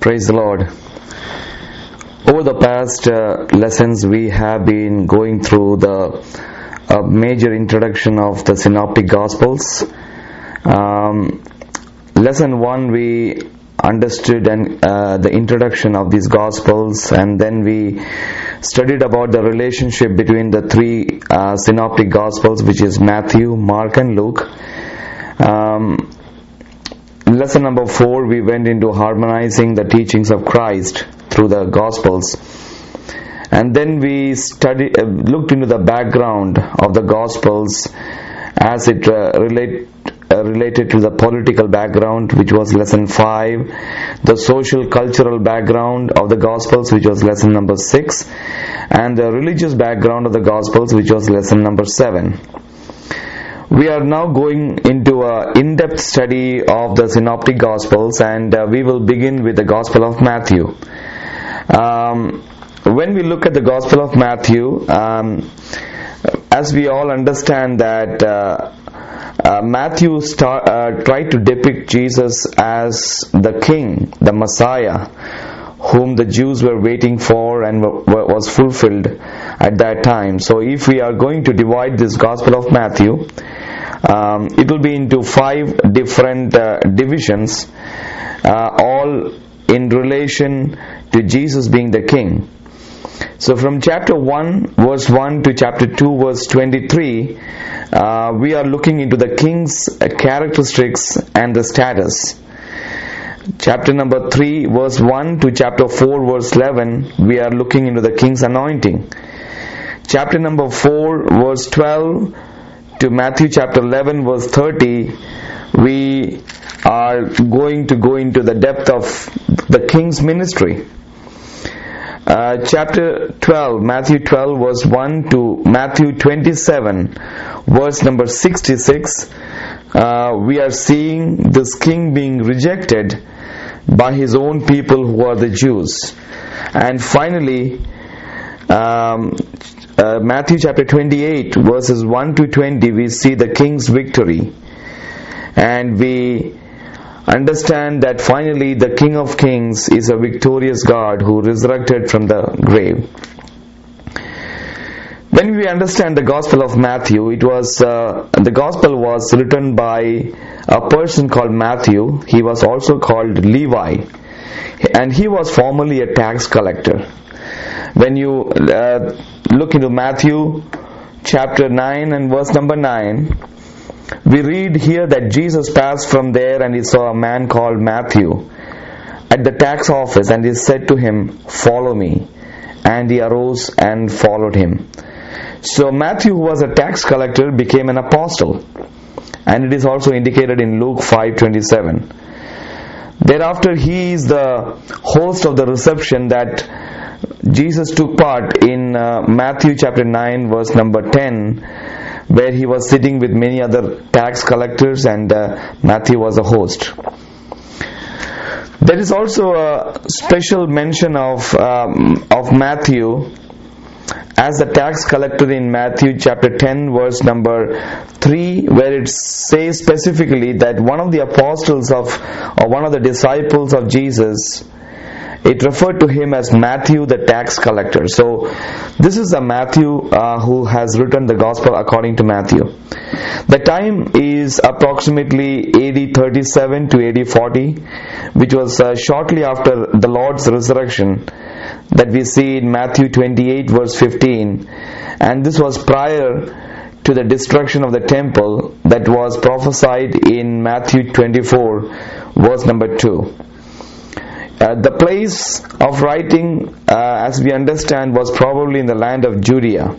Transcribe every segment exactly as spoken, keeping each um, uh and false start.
Praise the Lord. Over the past uh, lessons, we have been going through the uh, major introduction of the Synoptic Gospels. Um, lesson one, we understood and uh, the introduction of these Gospels, and then we studied about the relationship between the three uh, Synoptic Gospels, which is Matthew, Mark, and Luke. Um, Lesson number four, we went into harmonizing the teachings of Christ through the Gospels. And then we studied, uh, looked into the background of the Gospels as it uh, relate, uh, related to the political background, which was lesson five, the social cultural background of the Gospels, which was lesson number six, and the religious background of the Gospels, which was lesson number seven. We are now going into an in-depth study of the Synoptic Gospels, and uh, we will begin with the Gospel of Matthew. Um, when we look at the Gospel of Matthew, um, as we all understand that uh, uh, Matthew start, uh, tried to depict Jesus as the King, the Messiah, whom the Jews were waiting for and w- was fulfilled at that time. So if we are going to divide this Gospel of Matthew, um, it will be into five different uh, divisions, uh, all in relation to Jesus being the King. So from chapter one verse one to chapter two verse twenty-three, uh, we are looking into the King's characteristics and the status. Chapter number three verse one to chapter four verse eleven, we are looking into the King's anointing. Chapter number four verse twelve to Matthew chapter eleven verse thirty, we are going to go into the depth of the King's ministry. Uh, chapter twelve, Matthew twelve verse one to Matthew twenty-seven verse number sixty-six, uh, we are seeing this King being rejected by his own people who are the Jews. And finally, um, uh, Matthew chapter twenty-eight verses one to twenty, we see the King's victory, and we understand that finally the King of Kings is a victorious God who resurrected from the grave. When we understand the Gospel of Matthew, it was uh, the Gospel was written by a person called Matthew. He was also called Levi, and he was formerly a tax collector. When you uh, look into Matthew chapter nine and verse number nine, we read here that Jesus passed from there and he saw a man called Matthew at the tax office, and he said to him, "Follow me." And he arose and followed him. So Matthew, who was a tax collector, became an apostle, and it is also indicated in Luke five twenty-seven. Thereafter, he is the host of the reception that Jesus took part in uh, Matthew chapter nine verse number ten, where he was sitting with many other tax collectors, and uh, Matthew was a host. There is also a special mention of um, of Matthew as the tax collector in Matthew chapter ten verse number three, where it says specifically that one of the apostles of, or one of the disciples of Jesus, it referred to him as Matthew the tax collector. So this is a Matthew uh, who has written the Gospel according to Matthew. The time is approximately A D thirty-seven to A D forty, which was uh, shortly after the Lord's resurrection, that we see in Matthew twenty-eight verse fifteen, and this was prior to the destruction of the temple that was prophesied in Matthew twenty-four verse number two. Uh, the place of writing, uh, as we understand, was probably in the land of Judea.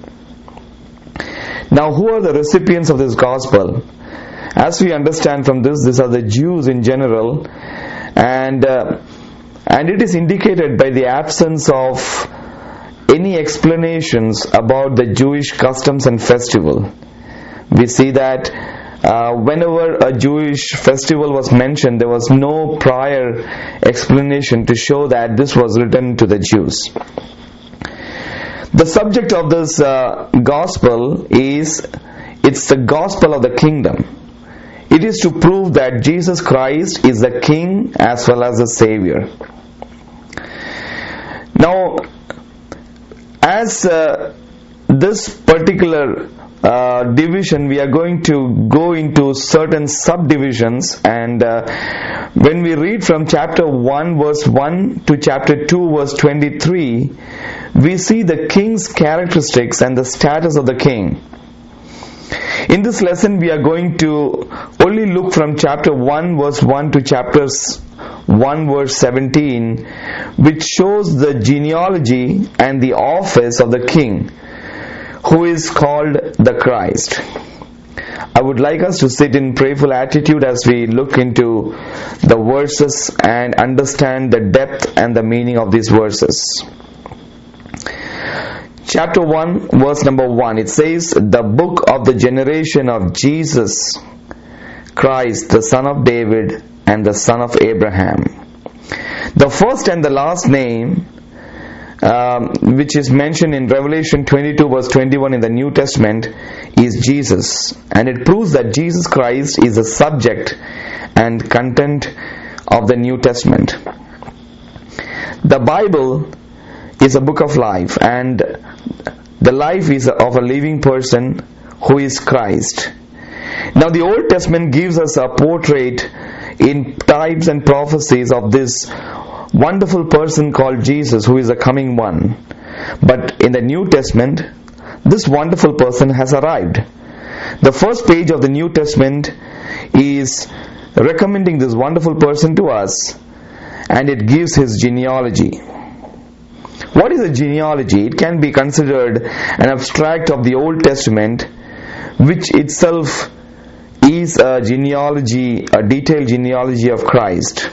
Now, who are the recipients of this gospel? As we understand from this, these are the Jews in general, and uh, and it is indicated by the absence of any explanations about the Jewish customs and festival. We see that Uh, whenever a Jewish festival was mentioned, there was no prior explanation to show that this was written to the Jews. The subject of this uh, gospel is, it's the gospel of the kingdom. It is to prove that Jesus Christ is the King as well as the Savior. as uh, this particular uh, division, we are going to go into certain subdivisions, and uh, when we read from chapter one verse one to chapter two verse twenty-three, we see the king's characteristics and the status of the king. In this lesson, we are going to only look from chapter one verse one to chapters one verse seventeen, which shows the genealogy and the office of the king, who is called the Christ. I would like us to sit in prayerful attitude as we look into the verses and understand the depth and the meaning of these verses. Chapter one, verse number one, it says, "The book of the generation of Jesus Christ, the son of David and the son of Abraham." The first and the last name, um, which is mentioned in Revelation twenty-two verse twenty-one in the New Testament, is Jesus, and it proves that Jesus Christ is the subject and content of the New Testament. The Bible is a book of life, and the life is of a living person who is Christ. Now the Old Testament gives us a portrait in types and prophecies of this wonderful person called Jesus, who is the coming one. But in the New Testament, this wonderful person has arrived. The first page of the New Testament is recommending this wonderful person to us, and it gives his genealogy. What is a genealogy? It can be considered an abstract of the Old Testament, which itself is a genealogy, a detailed genealogy of Christ.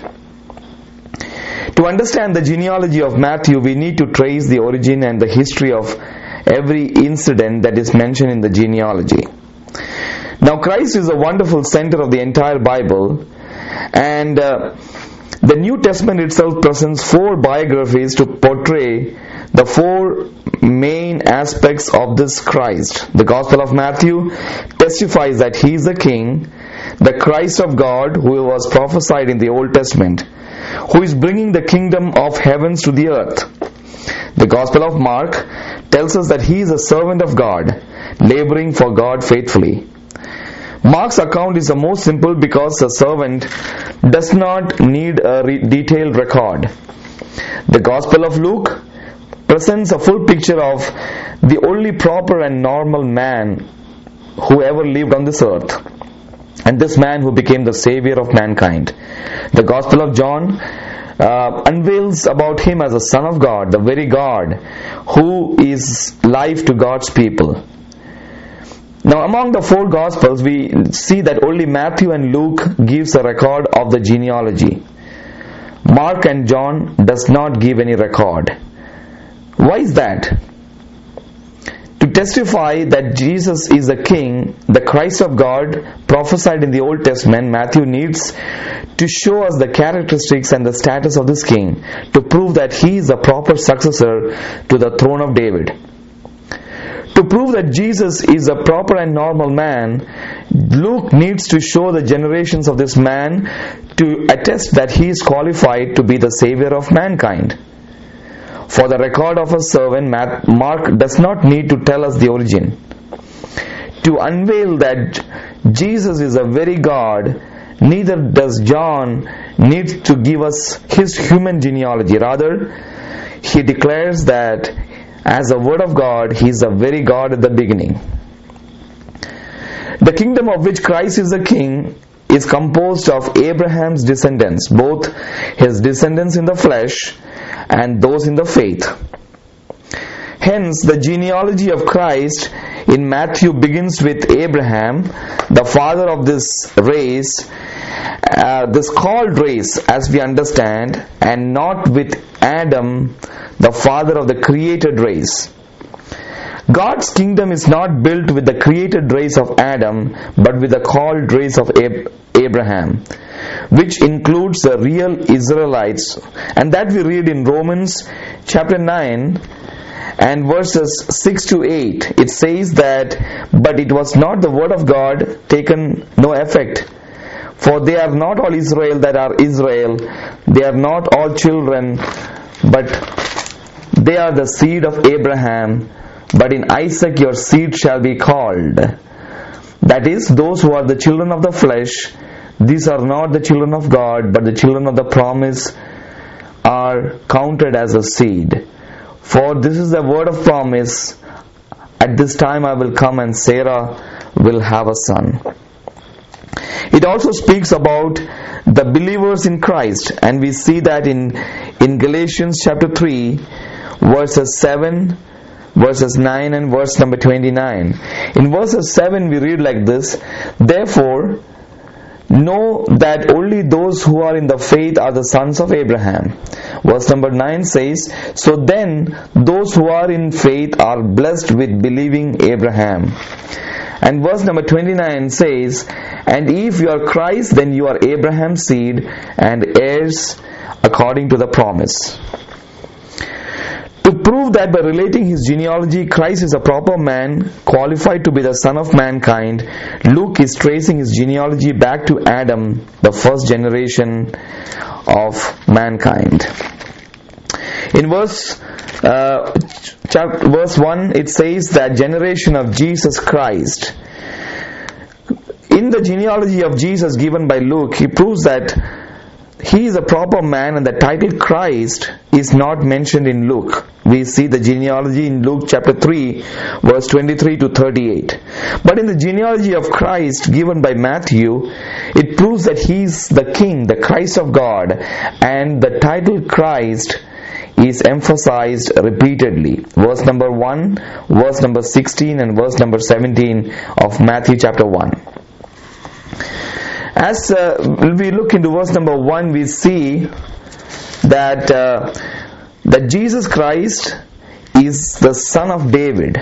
To understand the genealogy of Matthew, we need to trace the origin and the history of every incident that is mentioned in the genealogy. Now, Christ is a wonderful center of the entire Bible, and uh, the New Testament itself presents four biographies to portray the four main aspects of this Christ. The Gospel of Matthew testifies that he is the King, the Christ of God who was prophesied in the Old Testament, who is bringing the kingdom of heavens to the earth. The Gospel of Mark tells us that he is a servant of God, laboring for God faithfully. Mark's account is the most simple because a servant does not need a re- detailed record. The Gospel of Luke presents a full picture of the only proper and normal man who ever lived on this earth, and this man who became the savior of mankind. The Gospel of John uh, unveils about him as the Son of God, the very God who is life to God's people. Now, among the four Gospels, we see that only Matthew and Luke gives a record of the genealogy. Mark and John does not give any record. Why is that? To testify that Jesus is the King, the Christ of God, prophesied in the Old Testament, Matthew needs to show us the characteristics and the status of this King, to prove that he is the proper successor to the throne of David. To prove that Jesus is a proper and normal man, Luke needs to show the generations of this man to attest that he is qualified to be the savior of mankind. For the record of a servant, Mark does not need to tell us the origin. To unveil that Jesus is a very God, neither does John need to give us his human genealogy. Rather, he declares that as the Word of God, he is the very God at the beginning. The kingdom of which Christ is the King is composed of Abraham's descendants, both his descendants in the flesh and those in the faith. Hence, the genealogy of Christ in Matthew begins with Abraham, the father of this race, uh, this called race as we understand, and not with Adam, the father of the created race. God's kingdom is not built with the created race of Adam, but with the called race of Ab- Abraham, which includes the real Israelites, and that we read in Romans chapter nine and verses six to eight. It says that, "But it was not the word of God taken no effect, for they are not all Israel that are Israel, they are not all children, but they are the seed of Abraham, but in Isaac your seed shall be called. That is, those who are the children of the flesh, these are not the children of God, but the children of the promise are counted as a seed. For this is the word of promise, at this time I will come and Sarah will have a son. It also speaks about the believers in Christ, and we see that in, in Galatians chapter three, verses seven, verses nine and verse number twenty-nine. In verses seven we read like this: Therefore, know that only those who are in the faith are the sons of Abraham. Verse number nine says, So then, those who are in faith are blessed with believing Abraham. And verse number twenty-nine says, And if you are Christ, then you are Abraham's seed and heirs according to the promise. To prove that by relating his genealogy, Christ is a proper man, qualified to be the son of mankind, Luke is tracing his genealogy back to Adam, the first generation of mankind. In verse uh, chapter, verse one, it says that generation of Jesus Christ. In the genealogy of Jesus given by Luke, he proves that he is a proper man, and the title Christ is not mentioned in Luke. We see the genealogy in Luke chapter three, verse twenty-three to thirty-eight. But in the genealogy of Christ given by Matthew, it proves that he is the King, the Christ of God, and the title Christ is emphasized repeatedly. Verse number one, verse number sixteen, and verse number seventeen of Matthew chapter one. As uh, we look into verse number one, we see that uh, that Jesus Christ is the son of David.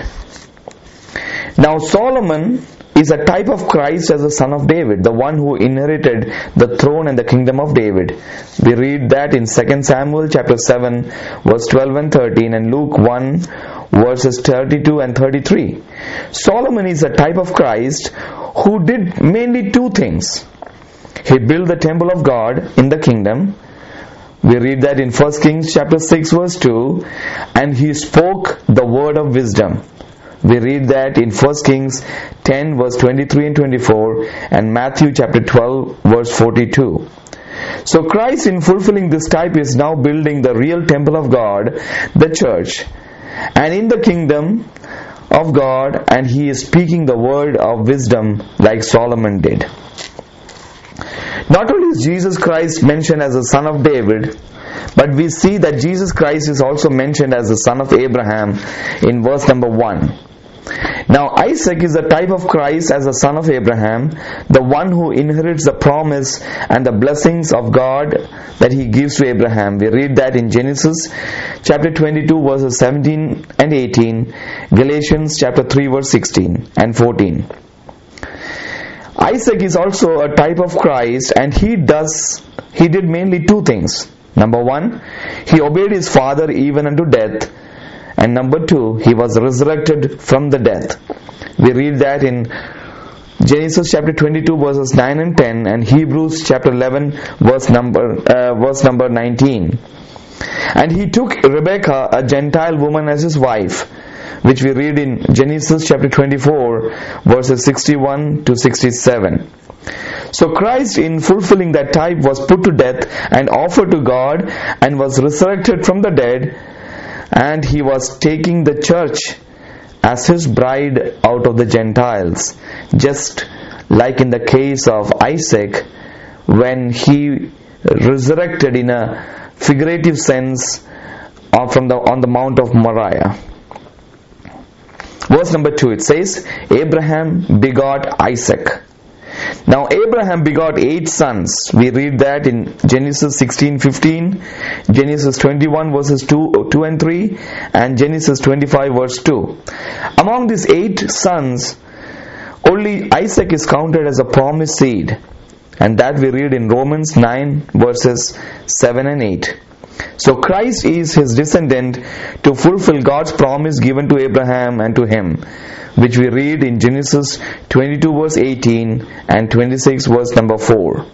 Now Solomon is a type of Christ as the son of David, the one who inherited the throne and the kingdom of David. We read that in Second Samuel chapter seven, verse twelve and thirteen, and Luke one, verses thirty-two and thirty-three. Solomon is a type of Christ who did mainly two things. He built the temple of God in the kingdom. We read that in First Kings chapter six, verse two, and he spoke the word of wisdom. We read that in First Kings ten, verse twenty-three and twenty-four, and Matthew chapter twelve, verse forty-two. So Christ, in fulfilling this type, is now building the real temple of God, the church, and in the kingdom of God, and he is speaking the word of wisdom like Solomon did. Not only is Jesus Christ mentioned as the son of David, but we see that Jesus Christ is also mentioned as the son of Abraham in verse number one. Now Isaac is the type of Christ as the son of Abraham, the one who inherits the promise and the blessings of God that he gives to Abraham. We read that in Genesis chapter twenty-two, verses seventeen and eighteen, Galatians chapter three, verse sixteen and fourteen. Isaac is also a type of Christ, and he does he did mainly two things. Number one, he obeyed his father even unto death, and number two, he was resurrected from the death. We read that in Genesis chapter twenty-two, verses nine and ten, and Hebrews chapter eleven, verse number uh, verse number nineteen. And he took Rebekah, a Gentile woman, as his wife, which we read in Genesis chapter twenty-four, verses sixty-one to sixty-seven. So Christ, in fulfilling that type, was put to death and offered to God, and was resurrected from the dead, and he was taking the church as his bride out of the Gentiles, just like in the case of Isaac, when he resurrected in a figurative sense from the on the Mount of Moriah. Verse number two, it says, Abraham begot Isaac. Now Abraham begot eight sons. We read that in Genesis sixteen fifteen, Genesis twenty-one verses two, two and three, and Genesis twenty-five verse two. Among these eight sons, only Isaac is counted as a promised seed, and that we read in Romans nine verses seven and eight. So Christ is his descendant to fulfill God's promise given to Abraham and to him, which we read in Genesis twenty-two verse eighteen and twenty-six verse number four.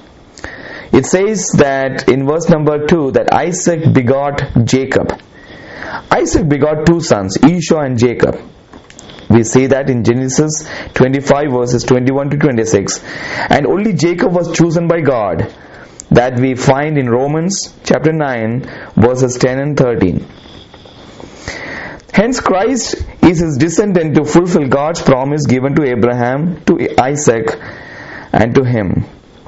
It says that in verse number two that Isaac begot Jacob. Isaac begot two sons, Esau and Jacob. We see that in Genesis twenty-five verses twenty-one to twenty-six. And only Jacob was chosen by God, that we find in Romans chapter nine verses ten and thirteen. Hence Christ is his descendant to fulfill God's promise given to Abraham, to Isaac, and to him.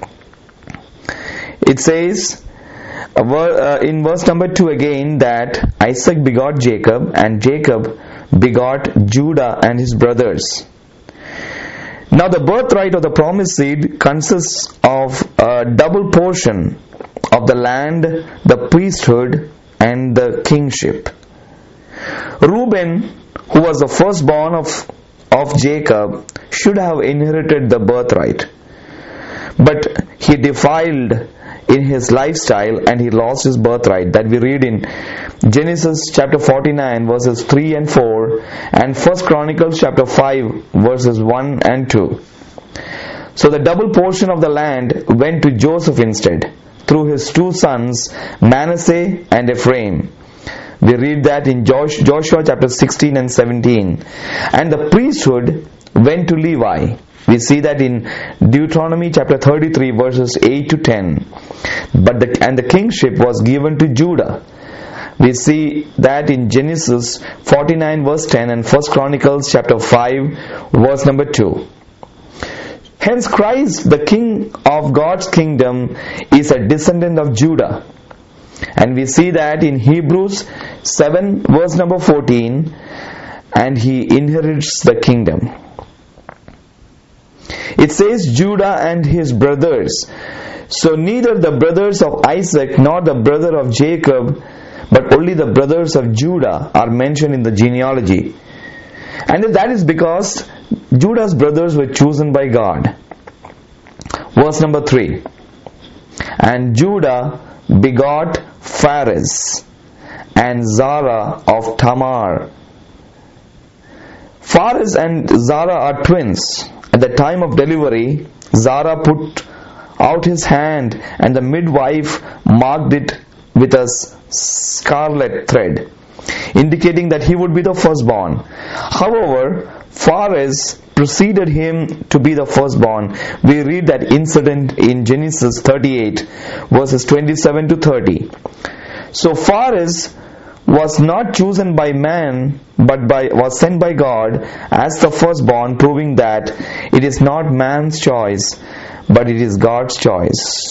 It says in verse number two again that Isaac begot Jacob, and Jacob begot Judah and his brothers. Now the birthright of the promised seed consists of a double portion of the land, the priesthood, and the kingship. Reuben, who was the firstborn of, of Jacob, should have inherited the birthright. But he defiled in his lifestyle and he lost his birthright. That we read in Genesis chapter forty-nine verses three and four and First Chronicles chapter five verses one and two. So the double portion of the land went to Joseph instead, through his two sons Manasseh and Ephraim. We read that in Joshua chapter sixteen and seventeen. And the priesthood went to Levi. We see that in Deuteronomy chapter thirty-three verses eight to ten. But the, and the kingship was given to Judah. We see that in Genesis forty-nine verse ten and First Chronicles chapter five verse number two. Hence Christ, the King of God's kingdom, is a descendant of Judah. And we see that in Hebrews seven verse number fourteen, and he inherits the kingdom. It says Judah and his brothers. So neither the brothers of Isaac nor the brother of Jacob, but only the brothers of Judah are mentioned in the genealogy. And that is because Judah's brothers were chosen by God. Verse number three. And Judah begot Phares and Zara of Tamar. Phares and Zara are twins. At the time of delivery, Zara put out his hand and the midwife marked it with a scarlet thread, indicating that he would be the firstborn. However, Phares preceded him to be the firstborn. We read that incident in Genesis thirty-eight verses twenty-seven to thirty. So Phares was not chosen by man, but by was sent by God as the firstborn, proving that it is not man's choice, but it is God's choice.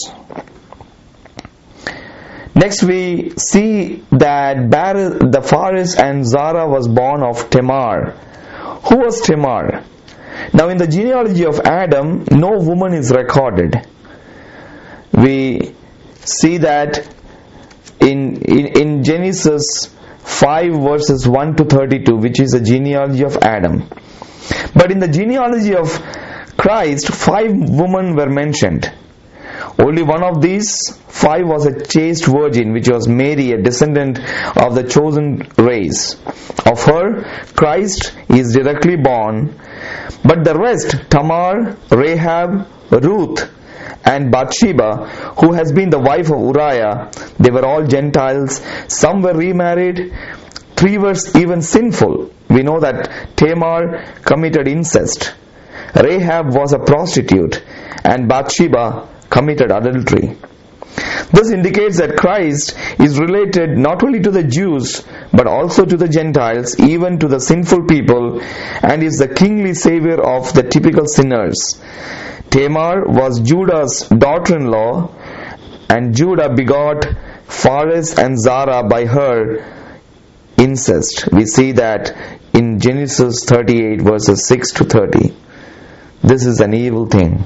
Next we see that the Phares and Zara was born of Tamar. Who was Tamar? Now in the genealogy of Adam, no woman is recorded. We see that in, in, in Genesis five verses one to thirty-two, which is the genealogy of Adam. But in the genealogy of Christ, five women were mentioned. Only one of these five was a chaste virgin, which was Mary, a descendant of the chosen race. Of her, Christ is directly born. But the rest, Tamar, Rahab, Ruth, and Bathsheba, who has been the wife of Uriah, they were all Gentiles. Some were remarried. Three were even sinful. We know that Tamar committed incest, Rahab was a prostitute, and Bathsheba committed adultery. This indicates that Christ is related not only to the Jews but also to the Gentiles, even to the sinful people, and is the kingly savior of the typical sinners. Tamar was Judah's daughter-in-law, and Judah begot Phares and Zara by her incest. We see that in Genesis thirty-eight verses six to thirty. This is an evil thing.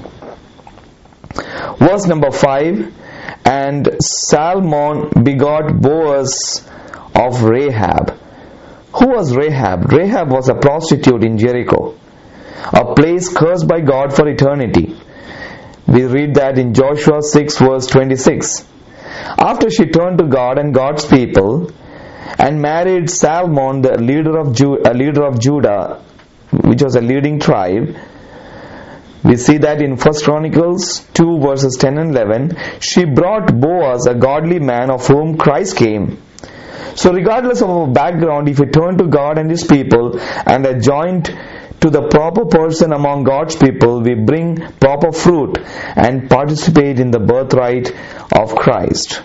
Verse number five. And Salmon begot Boaz of Rahab. Who was Rahab? Rahab was a prostitute in Jericho, a place cursed by God for eternity. We read that in Joshua six verse twenty-six. After she turned to God and God's people and married Salmon, the leader of Ju- a leader of Judah, which was a leading tribe, we see that in First Chronicles two verses ten and eleven, she brought Boaz, a godly man of whom Christ came. So regardless of our background, if we turn to God and His people and are joined to the proper person among God's people, we bring proper fruit and participate in the birthright of Christ.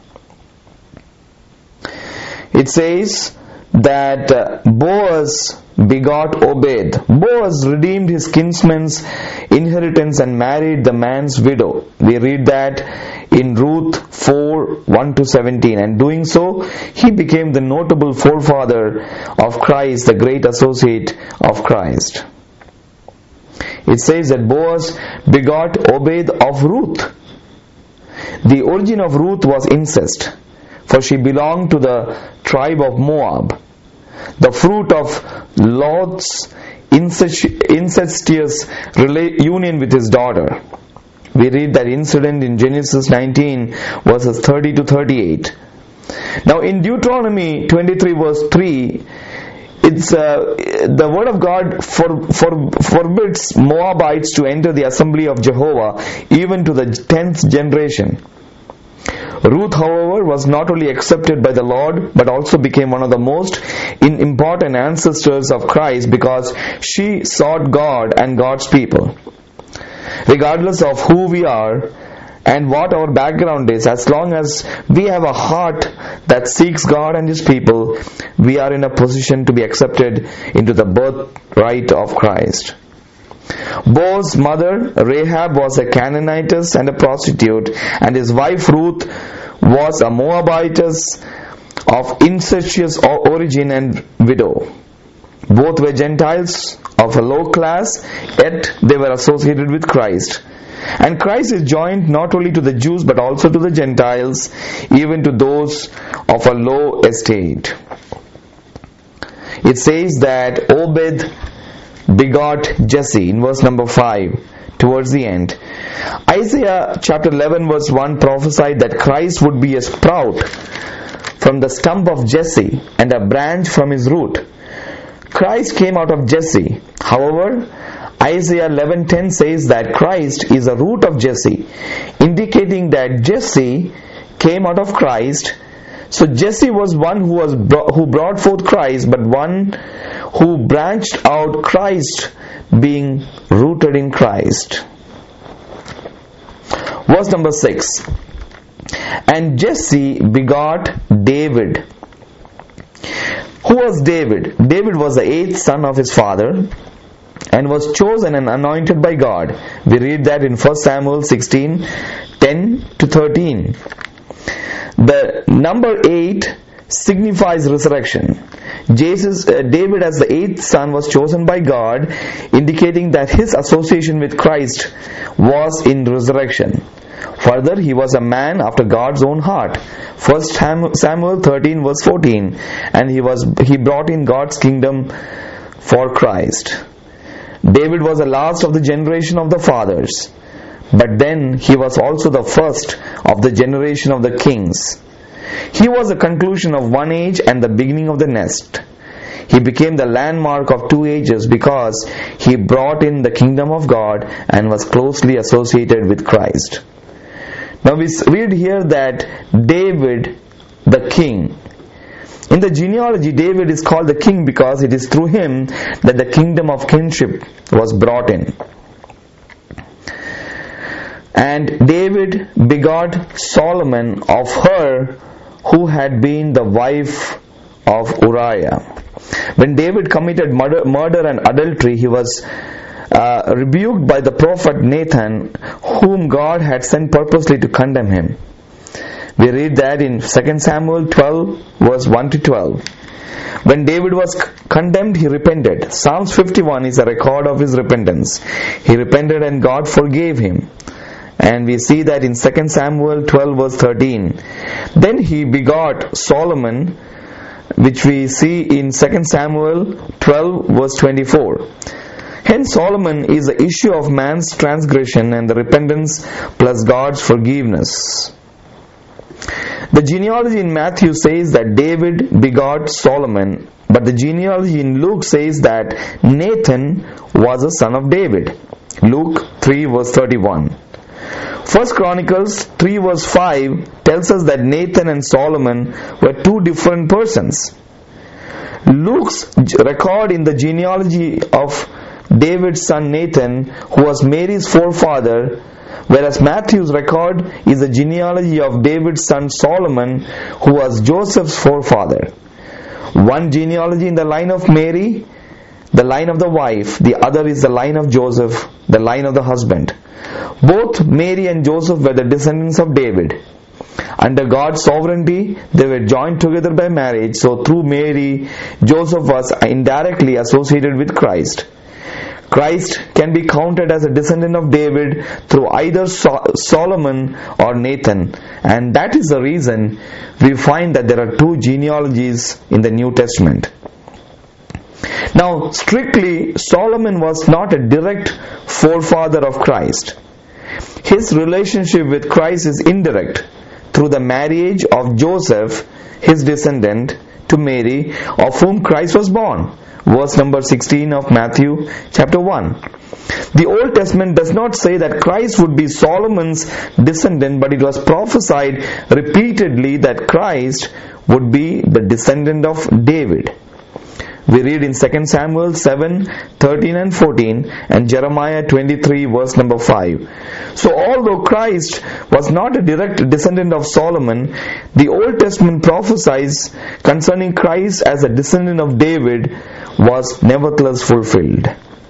It says that uh, Boaz begot Obed. Boaz redeemed his kinsman's inheritance and married the man's widow. We read that in Ruth four, one to seventeen. And doing so, he became the notable forefather of Christ, the great associate of Christ. It says that Boaz begot Obed of Ruth. The origin of Ruth was incest, for she belonged to the tribe of Moab. The fruit of Lot's incestuous union with his daughter. We read that incident in Genesis nineteen verses thirty to thirty-eight. Now in Deuteronomy twenty-three verse three, it's uh, the word of God for, for, forbids Moabites to enter the assembly of Jehovah even to the tenth generation. Ruth, however, was not only accepted by the Lord but also became one of the most important ancestors of Christ because she sought God and God's people. Regardless of who we are and what our background is, as long as we have a heart that seeks God and His people, we are in a position to be accepted into the birthright of Christ. Boaz's mother Rahab was a Canaanitess and a prostitute, and his wife Ruth was a Moabitess of incestuous origin and widow. Both were Gentiles of a low class, yet they were associated with Christ. And Christ is joined not only to the Jews but also to the Gentiles, even to those of a low estate. It says that Obed begot Jesse in verse number five, towards the end. Isaiah chapter eleven verse one prophesied that Christ would be a sprout from the stump of Jesse and a branch from his root. Christ came out of Jesse. However, Isaiah eleven ten says that Christ is a root of Jesse, indicating that Jesse came out of Christ. So Jesse was one who was brought, who brought forth Christ, but one who branched out, Christ being rooted in Christ. Verse number six. And Jesse begot David. Who was David? David was the eighth son of his father and was chosen and anointed by God. We read that in First Samuel sixteen, ten to thirteen. The number eight signifies resurrection. Jesus, uh, David as the eighth son was chosen by God, indicating that his association with Christ was in resurrection. Further, he was a man after God's own heart. First Samuel thirteen verse fourteen, and he was he brought in God's kingdom for Christ. David was the last of the generation of the fathers, but then he was also the first of the generation of the kings. He was the conclusion of one age and the beginning of the next. He became the landmark of two ages because he brought in the kingdom of God and was closely associated with Christ. Now we read here that David the king. In the genealogy, David is called the king because it is through him that the kingdom of kingship was brought in. And David begot Solomon of her who had been the wife of Uriah. When David committed murder, murder and adultery, he was uh, rebuked by the prophet Nathan, whom God had sent purposely to condemn him. We read that in Second Samuel twelve verse one to twelve. When David was condemned, he repented. Psalms fifty-one is a record of his repentance. He repented and God forgave him. And we see that in Second Samuel twelve verse thirteen. Then he begot Solomon, which we see in Second Samuel twelve verse twenty-four. Hence Solomon is the issue of man's transgression and the repentance plus God's forgiveness. The genealogy in Matthew says that David begot Solomon, but the genealogy in Luke says that Nathan was a son of David. Luke three verse thirty-one. First Chronicles three verse five tells us that Nathan and Solomon were two different persons. Luke's record in the genealogy of David's son Nathan, who was Mary's forefather, whereas Matthew's record is the genealogy of David's son Solomon, who was Joseph's forefather. One genealogy in the line of Mary, the line of the wife, the other is the line of Joseph, the line of the husband. Both Mary and Joseph were the descendants of David. Under God's sovereignty, they were joined together by marriage, so through Mary, Joseph was indirectly associated with Christ. Christ can be counted as a descendant of David through either Solomon or Nathan, and that is the reason we find that there are two genealogies in the New Testament. Now, strictly, Solomon was not a direct forefather of Christ. His relationship with Christ is indirect through the marriage of Joseph, his descendant, to Mary, of whom Christ was born. Verse number sixteen of Matthew chapter one. The Old Testament does not say that Christ would be Solomon's descendant, but it was prophesied repeatedly that Christ would be the descendant of David. We read in Second Samuel seven, thirteen and fourteen, and Jeremiah twenty-three verse number five. So although Christ was not a direct descendant of Solomon, the Old Testament prophesies concerning Christ as a descendant of David was nevertheless fulfilled.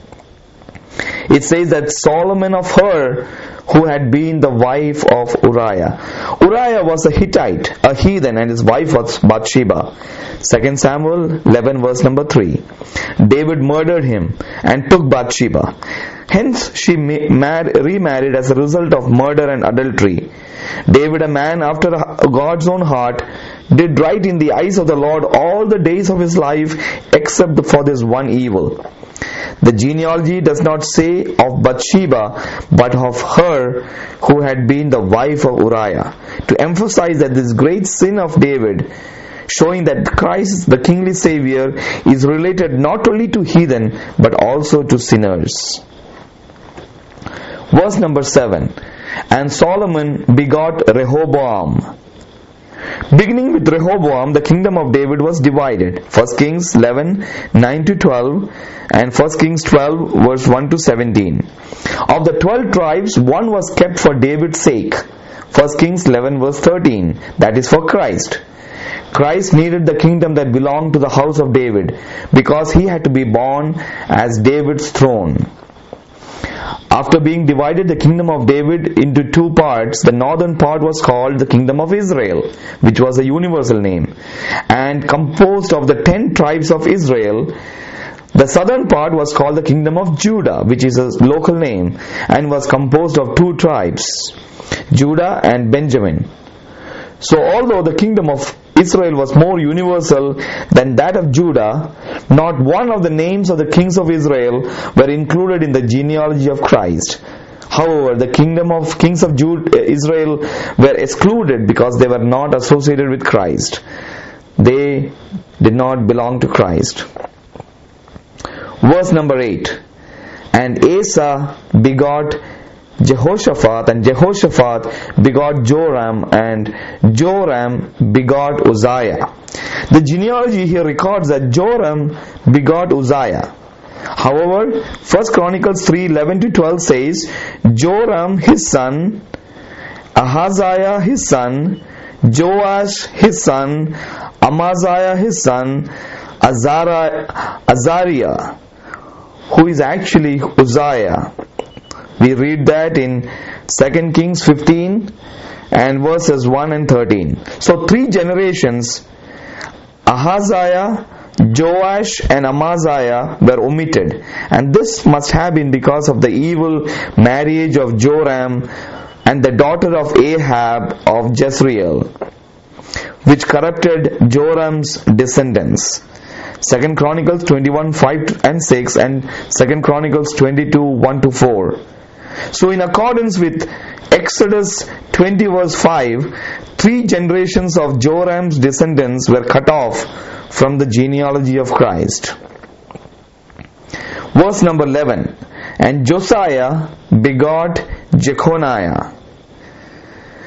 It says that Solomon of her who had been the wife of Uriah. Uriah was a Hittite, a heathen, and his wife was Bathsheba. Second Samuel eleven verse number three. David murdered him and took Bathsheba. Hence she remarried as a result of murder and adultery. David, a man after God's own heart, did right in the eyes of the Lord all the days of his life except for this one evil. The genealogy does not say of Bathsheba, but of her who had been the wife of Uriah, to emphasize that this great sin of David, showing that Christ, the kingly Savior, is related not only to heathen but also to sinners. Verse number seven. And Solomon begot Rehoboam. Beginning with Rehoboam, the kingdom of David was divided. First Kings eleven, nine to twelve and First Kings twelve verse one to seventeen. Of the twelve tribes, one was kept for David's sake. First Kings eleven verse thirteen, that is for Christ. Christ needed the kingdom that belonged to the house of David because he had to be born as David's throne. After being divided, the kingdom of David into two parts, the northern part was called the kingdom of Israel, which was a universal name, and composed of the ten tribes of Israel. The southern part was called the kingdom of Judah, which is a local name, and was composed of two tribes, Judah and Benjamin. So although the kingdom of Israel was more universal than that of Judah, not one of the names of the kings of Israel were included in the genealogy of Christ. However, the kingdom of kings of Judah, Israel were excluded because they were not associated with Christ. They did not belong to Christ. Verse number eight. And Asa begot Jehoshaphat, and Jehoshaphat begot Joram, and Joram begot Uzziah. The genealogy here records that Joram begot Uzziah. However, First Chronicles three, eleven to twelve says, Joram his son, Ahaziah his son, Joash his son, Amaziah his son, Azariah, Azariah, who is actually Uzziah. We read that in Second Kings fifteen and verses one and thirteen. So three generations, Ahaziah, Joash and Amaziah, were omitted, and this must have been because of the evil marriage of Joram and the daughter of Ahab of Jezreel, which corrupted Joram's descendants. Second Chronicles twenty-one, five and six and Second Chronicles twenty-two, one to four. So in accordance with Exodus twenty verse five, three generations of Joram's descendants were cut off from the genealogy of Christ. Verse number eleven. And Josiah begot Jeconiah.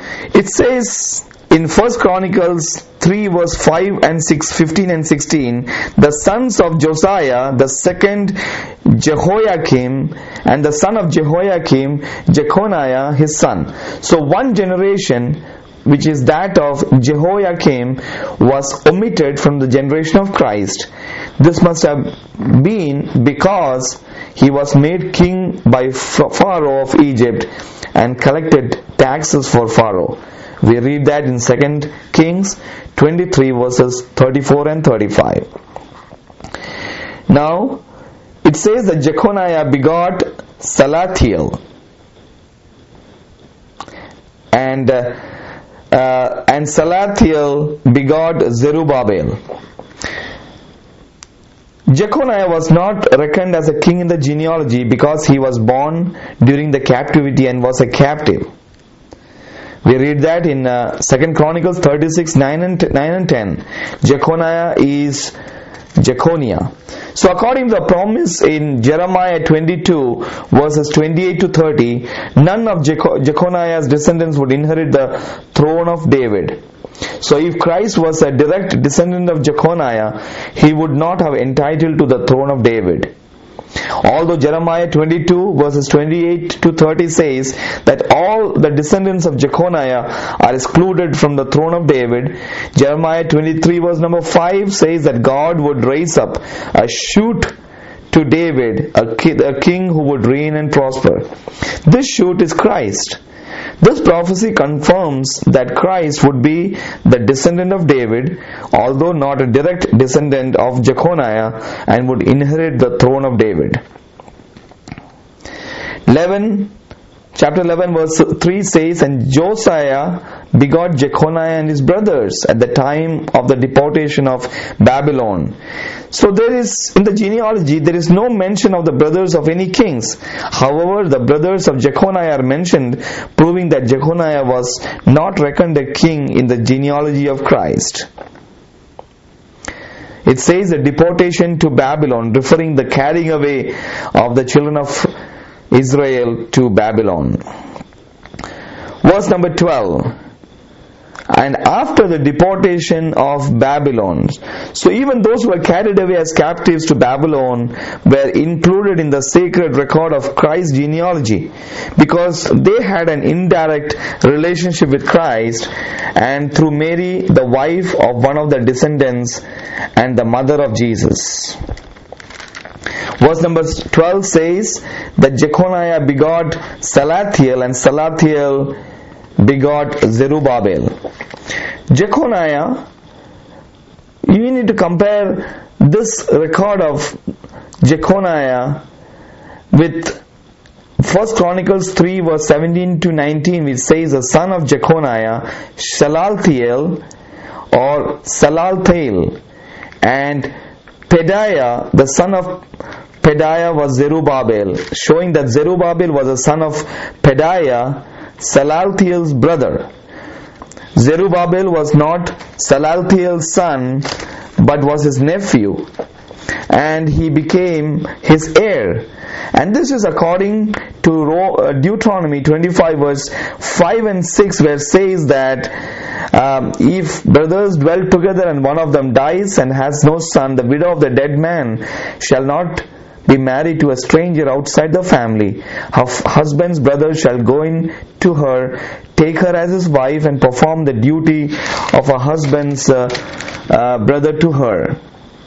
It says in First Chronicles three verse five and six, fifteen and sixteen, the sons of Josiah, the second Jehoiakim, and the son of Jehoiakim, Jeconiah his son. So one generation, which is that of Jehoiakim, was omitted from the generation of Christ. This must have been because he was made king by Pharaoh of Egypt and collected taxes for Pharaoh. We read that in Second Kings twenty-three verses thirty-four and thirty-five. Now, it says that Jeconiah begot Salathiel, and uh, uh, and Salathiel begot Zerubbabel. Jeconiah was not reckoned as a king in the genealogy because he was born during the captivity and was a captive. We read that in uh, Second Chronicles thirty-six, nine and ten. Jeconiah is Jeconiah. So according to the promise in Jeremiah twenty-two verses twenty-eight to thirty, none of Jeco- Jeconiah's descendants would inherit the throne of David. So if Christ was a direct descendant of Jeconiah, he would not have entitled to the throne of David. Although Jeremiah twenty-two verses twenty-eight to thirty says that all the descendants of Jeconiah are excluded from the throne of David, Jeremiah twenty-three verse number five says that God would raise up a shoot to David, a, ki- a king who would reign and prosper. This shoot is Christ. This prophecy confirms that Christ would be the descendant of David, although not a direct descendant of Jeconiah, and would inherit the throne of David. eleven, chapter eleven verse three says, and Josiah begot Jeconiah and his brothers at the time of the deportation of Babylon. So there is, in the genealogy, there is no mention of the brothers of any kings. However, the brothers of Jeconiah are mentioned, proving that Jeconiah was not reckoned a king in the genealogy of Christ. It says the deportation to Babylon, referring the carrying away of the children of Israel to Babylon. Verse number twelve. And after the deportation of Babylon, so even those who were carried away as captives to Babylon were included in the sacred record of Christ's genealogy, because they had an indirect relationship with Christ, and through Mary, the wife of one of the descendants and the mother of Jesus. Verse number twelve says that Jeconiah begot Salathiel, and Salathiel begot Zerubbabel. Jeconiah, you need to compare this record of Jeconiah with First Chronicles three verse seventeen to nineteen, which says the son of Jeconiah, Salathiel or Salathiel, and Pedaiah, the son of Pedaiah was Zerubbabel, showing that Zerubbabel was the son of Pedaiah, Salathiel's brother. Zerubbabel was not Salathiel's son, but was his nephew, and he became his heir. And this is according to Deuteronomy twenty-five verse five and six, where it says that um, if brothers dwell together and one of them dies and has no son, the widow of the dead man shall not be married to a stranger outside the family. Her husband's brother shall go in to her, take her as his wife, and perform the duty of a husband's uh, uh, brother to her.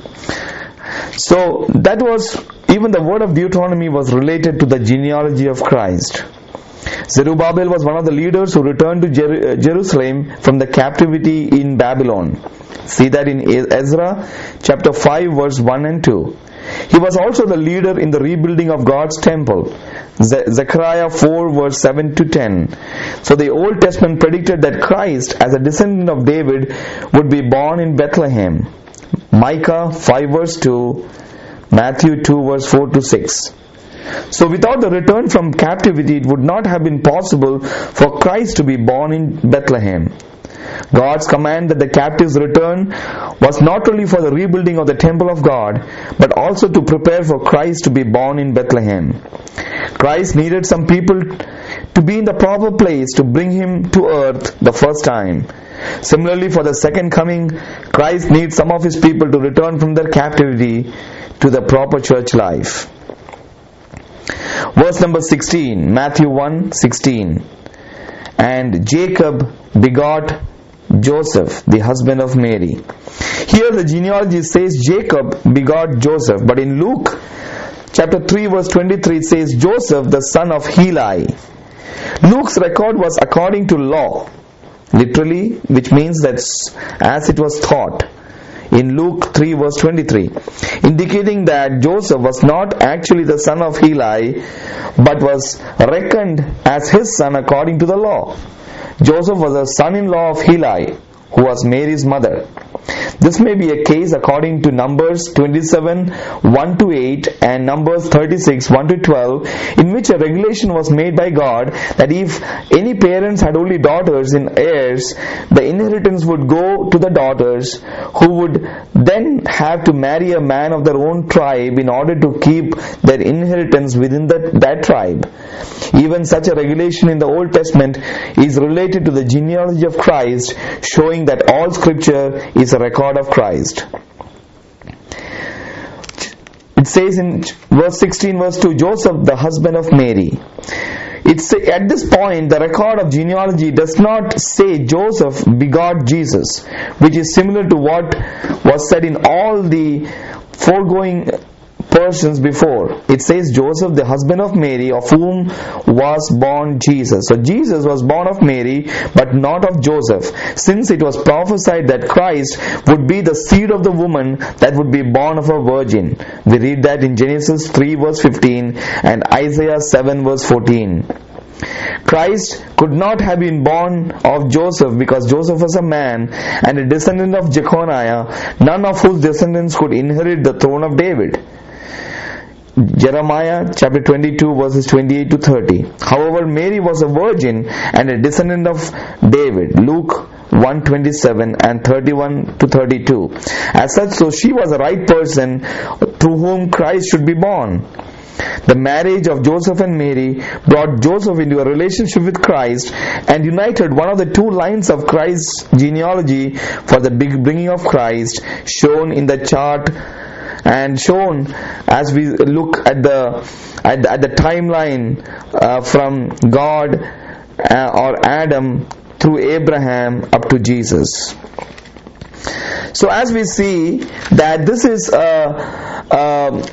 So that was, even the word of Deuteronomy was related to the genealogy of Christ. Zerubbabel was one of the leaders who returned to Jer- Jerusalem from the captivity in Babylon. See that in Ezra chapter five verse one and two. He was also the leader in the rebuilding of God's temple. Ze- Zechariah four verse seven to ten. So the Old Testament predicted that Christ, as a descendant of David, would be born in Bethlehem. Micah five verse two, Matthew two verse four to six. So without the return from captivity, it would not have been possible for Christ to be born in Bethlehem. God's command that the captives return was not only for the rebuilding of the temple of God, but also to prepare for Christ to be born in Bethlehem. Christ needed some people to be in the proper place to bring him to earth the first time. Similarly, for the second coming, Christ needs some of his people to return from their captivity to the proper church life. Verse number sixteen, Matthew one sixteen. And Jacob begot Joseph, the husband of Mary. Here the genealogy says Jacob begot Joseph, but in Luke chapter three verse twenty-three it says Joseph the son of Heli. Luke's record was according to law, literally, which means that as it was taught in Luke three verse twenty-three, indicating that Joseph was not actually the son of Heli, but was reckoned as his son according to the law. Joseph was a son-in-law of Heli, who was Mary's mother. This may be a case according to Numbers twenty-seven one to eight and Numbers thirty-six one to twelve, in which a regulation was made by God that if any parents had only daughters in heirs, the inheritance would go to the daughters, who would then have to marry a man of their own tribe in order to keep their inheritance within that, that tribe. Even such a regulation in the Old Testament is related to the genealogy of Christ, showing that all scripture is a record of Christ. It says in verse sixteen, verse two, Joseph the husband of Mary. It's at this point the record of genealogy does not say Joseph begot Jesus, which is similar to what was said in all the foregoing persons before. It says Joseph the husband of Mary, of whom was born Jesus. So Jesus was born of Mary, but not of Joseph, since it was prophesied that Christ would be the seed of the woman that would be born of a virgin. We read that in Genesis three verse fifteen and Isaiah seven verse fourteen. Christ could not have been born of Joseph because Joseph was a man and a descendant of Jeconiah, none of whose descendants could inherit the throne of David. Jeremiah chapter twenty-two verses twenty-eight to thirty. However, Mary was a virgin and a descendant of David. Luke one twenty-seven and thirty-one to thirty-two. As such, so she was the right person through whom Christ should be born. The marriage of Joseph and Mary brought Joseph into a relationship with Christ and united one of the two lines of Christ's genealogy for the big bringing of Christ, shown in the chart and shown as we look at the at, at the timeline uh, from God uh, or Adam through Abraham up to Jesus. So as we see that this is a, a,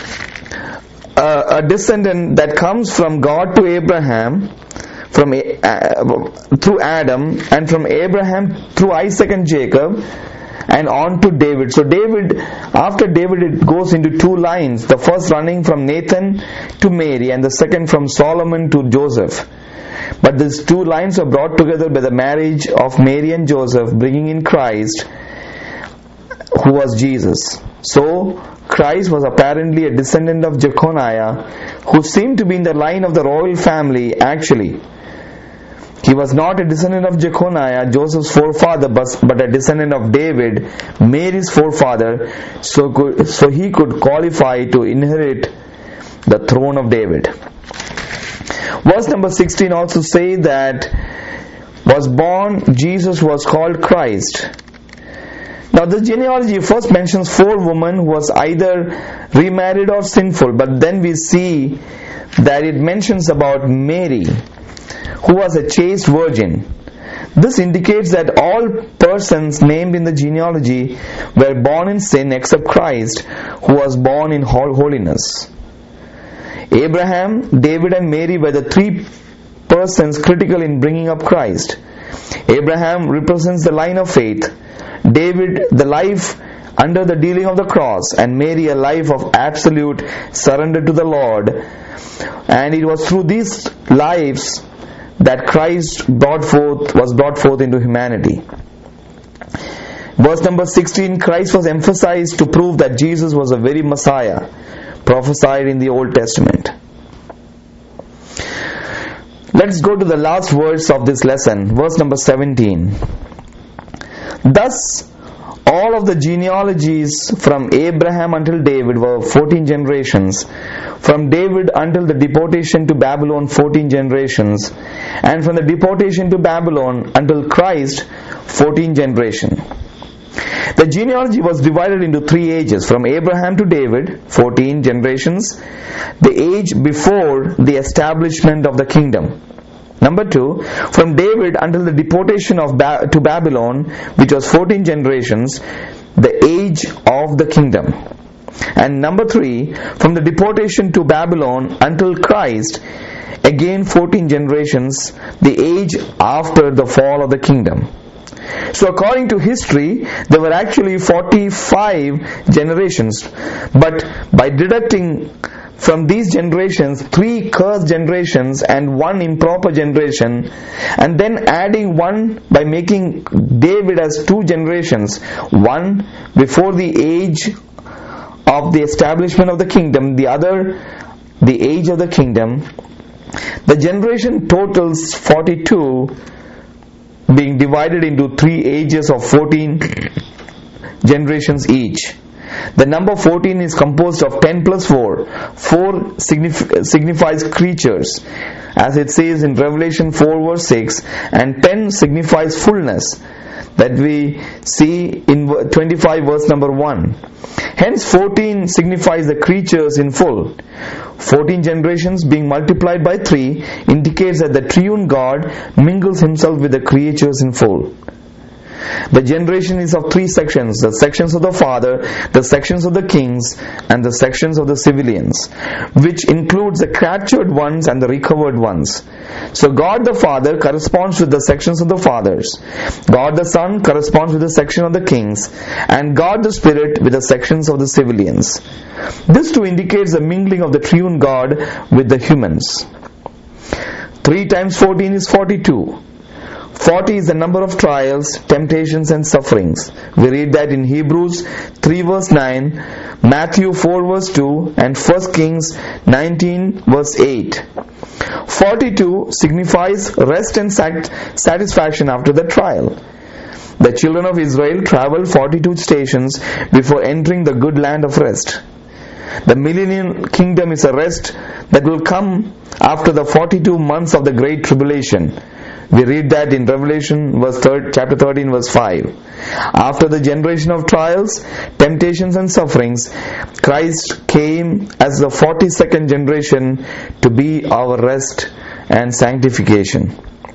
a descendant that comes from God to Abraham, from uh, through Adam, and from Abraham through Isaac and Jacob, and on to David. So David, after David, it goes into two lines. The first running from Nathan to Mary, and the second from Solomon to Joseph. But these two lines are brought together by the marriage of Mary and Joseph, bringing in Christ, who was Jesus. So Christ was apparently a descendant of Jeconiah, who seemed to be in the line of the royal family. Actually, he was not a descendant of Jeconiah, Joseph's forefather, but a descendant of David, Mary's forefather, so, could, so he could qualify to inherit the throne of David. Verse number sixteen also says that was born, Jesus was called Christ. Now this genealogy first mentions four women who was either remarried or sinful, but then we see that it mentions about Mary, who was a chaste virgin. This indicates that all persons named in the genealogy were born in sin except Christ, who was born in holiness. Abraham, David and Mary were the three persons critical in bringing up Christ. Abraham represents the line of faith, David the life under the dealing of the cross, and Mary a life of absolute surrender to the Lord. And it was through these lives that Christ brought forth was brought forth into humanity. Verse number sixteen, Christ was emphasized to prove that Jesus was the very Messiah prophesied in the Old Testament. Let's go to the last verse of this lesson, verse number seventeen. Thus, all of the genealogies from Abraham until David were fourteen generations. From David until the deportation to Babylon, fourteen generations. And from the deportation to Babylon until Christ, fourteen generations. The genealogy was divided into three ages. From Abraham to David, fourteen generations. The age before the establishment of the kingdom. Number two, from David until the deportation of ba- to Babylon, which was fourteen generations, the age of the kingdom. And number three, from the deportation to Babylon until Christ, again fourteen generations, the age after the fall of the kingdom. So according to history, there were actually forty-five generations, but by deducting from these generations three cursed generations and one improper generation, and then adding one by making David as two generations, one before the age of the establishment of the kingdom, the other the age of the kingdom, the generation totals forty-two, being divided into three ages of fourteen generations each. The number fourteen is composed of ten plus four. four signif- signifies creatures, as it says in Revelation four verse six, and ten signifies fullness, that we see in twenty-five verse number one. Hence fourteen signifies the creatures in full. fourteen generations being multiplied by three indicates that the triune God mingles himself with the creatures in full. The generation is of three sections: the sections of the Father, the sections of the kings, and the sections of the civilians, which includes the captured ones and the recovered ones. So God the Father corresponds with the sections of the fathers, God the Son corresponds with the section of the kings, and God the Spirit with the sections of the civilians. This too indicates the mingling of the triune God with the humans. three times fourteen is forty-two. forty is the number of trials, temptations and sufferings. We read that in Hebrews three verse nine, Matthew four verse two, and First Kings nineteen verse eight. forty-two signifies rest and satisfaction after the trial. The children of Israel traveled forty-two stations before entering the good land of rest. The millennial kingdom is a rest that will come after the forty-two months of the great tribulation. We read that in Revelation verse third, chapter thirteen verse five. After the generation of trials, temptations and sufferings, Christ came as the forty-second generation to be our rest and sanctification.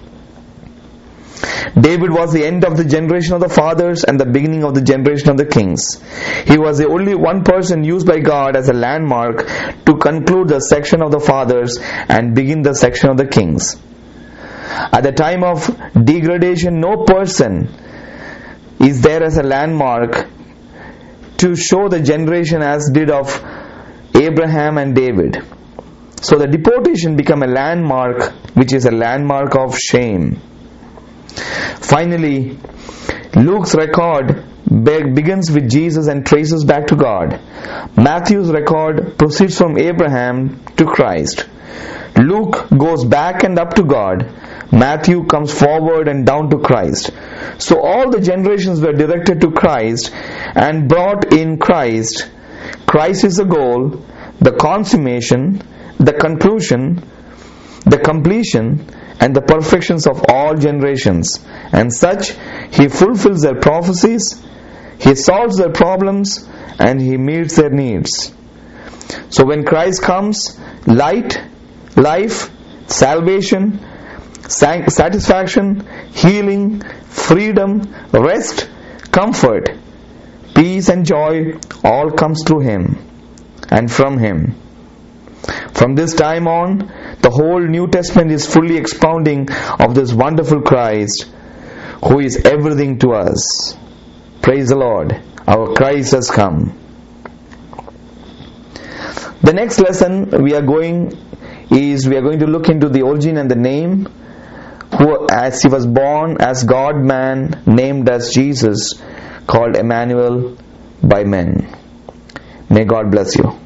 David was the end of the generation of the fathers and the beginning of the generation of the kings. He was the only one person used by God as a landmark to conclude the section of the fathers and begin the section of the kings. At the time of degradation, no person is there as a landmark to show the generation as did of Abraham and David. So the deportation became a landmark, which is a landmark of shame. Finally, Luke's record begins with Jesus and traces back to God. Matthew's record proceeds from Abraham to Christ. Luke goes back and up to God. Matthew comes forward and down to Christ. So all the generations were directed to Christ and brought in Christ. Christ is the goal, the consummation, the conclusion, the completion, and the perfections of all generations. And such, He fulfills their prophecies, He solves their problems, and He meets their needs. So when Christ comes, light, life, salvation, satisfaction, healing, freedom, rest, comfort, peace and joy all comes through Him and from Him. From this time on, the whole New Testament is fully expounding of this wonderful Christ who is everything to us. Praise the Lord. Our Christ has come. The next lesson we are going is we are going to look into the origin and the name, who as He was born as God-man, named as Jesus, called Emmanuel by men. May God bless you.